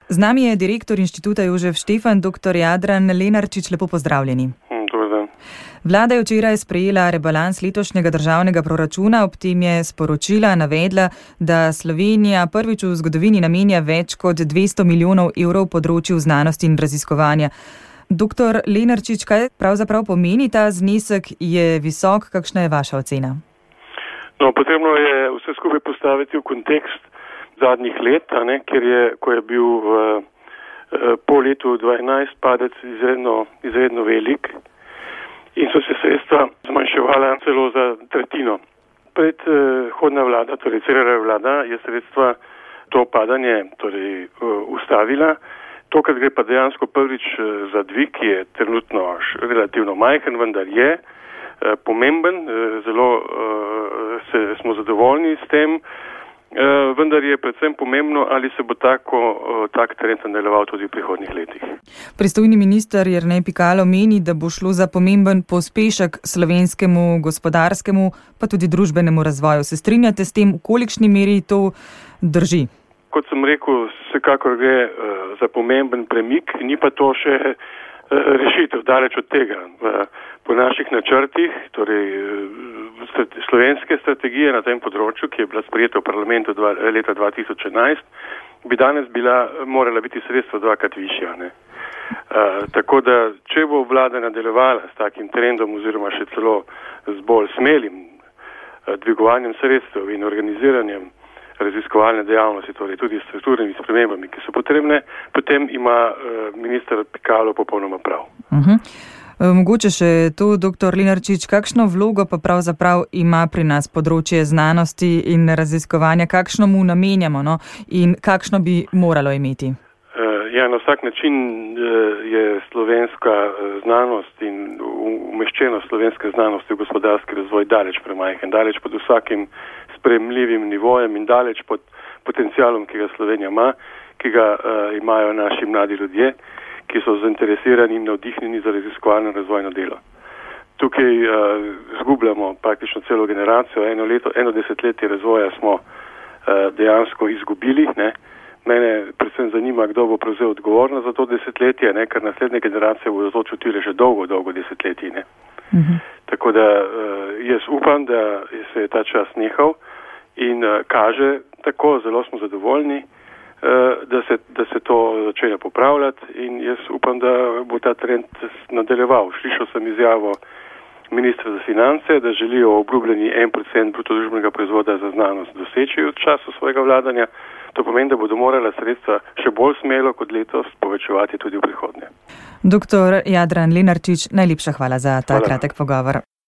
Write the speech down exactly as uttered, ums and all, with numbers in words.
Z nami je direktor Inštituta Jožef Štefan, dr. Jadran Lenarčič, lepo pozdravljeni. Dobar dan. Vlada je včeraj sprejela rebalans letošnjega državnega proračuna, ob tem je sporočila, navedla, da Slovenija prvič v zgodovini namenja več kot dvesto milijonov evrov področju znanosti in raziskovanja. Doktor Lenarčič, kaj pravzaprav pomeni ta znesek, je visok, kakšna je vaša ocena? No, potrebno je vse skupaj postaviti v kontekst zadnjih let, a ne, ker je, ko je bil v, po letu dva tisoč enajst padec izredno, izredno velik in so se sredstva zmanjševala celo za tretjino. Predhodna vlada, torej Cerarjeva vlada, je sredstva to padanje torej, ustavila. Tokrat gre pa dejansko prvič za dvig, ki je trenutno relativno majhen, vendar je pomemben, zelo se, smo zadovoljni s tem. Uh, vendar je predvsem pomembno, ali se bo tako, uh, tak trend nadaljeval tudi v prihodnjih letih. Pristojni minister Jernej Pikalo meni, da bo šlo za pomemben pospešek slovenskemu gospodarskemu, pa tudi družbenemu razvoju. Se strinjate s tem, v kolikšni meri to drži? Kot sem rekel, vsekakor gre uh, za pomemben premik, ni pa to še uh, rešitev, daleč od tega. Uh, po naših načrtih, torej uh, slovenske strategije na tem področju, ki je bila sprejeta v parlamentu dva, leta dva tisoč enajst, bi danes bila, morala biti sredstva dvakrat višja. Ne? Uh, tako da, če bo vlada nadaljevala s takim trendom oziroma še celo z bolj smelim uh, dvigovanjem sredstev in organiziranjem raziskovalne dejavnosti, torej tudi s strukturnimi spremembami, ki so potrebne, potem ima uh, minister Pikalo popolnoma prav. Uh-huh. Mogoče še to, doktor Lenarčič, kakšno vlogo pa pravzaprav ima pri nas področje znanosti in raziskovanja, kakšno mu namenjamo, no? In kakšno bi moralo imeti? Uh, ja, na vsak način uh, je slovenska znanost in umeščenost slovenske znanosti v gospodarski razvoj daleč premajhen, daleč pod vsakim sprejemljivim nivojem in daleč pod potencialom, ki ga Slovenija ima, ki ga uh, imajo naši mladi ljudje, ki so zainteresirani in navdihnjeni za raziskovalno razvojno delo. Tukaj uh, zgubljamo praktično celo generacijo, eno leto, eno desetletje razvoja smo uh, dejansko izgubili. Ne. Mene predvsem zanima, kdo bo prevzel odgovornost za to desetletje, ne, ker naslednje generacije bodo to čutile že dolgo, dolgo desetletje. Ne. Uh-huh. Tako da uh, jaz upam, da se je ta čas nehal in uh, kaže tako, zelo smo zadovoljni, Da se, da se to začne popravljati in jaz upam, da bo ta trend nadaljeval. Slišal sem izjavo ministra za finance, da želijo obljubljeni en procent bruto družbenega proizvoda za znanost doseči v času svojega vladanja. To pomeni, da bodo morala sredstva še bolj smelo kot letos povečevati tudi v prihodnje. Doktor Jadran Lenarčič, najlepša hvala za ta hvala. kratek pogovor.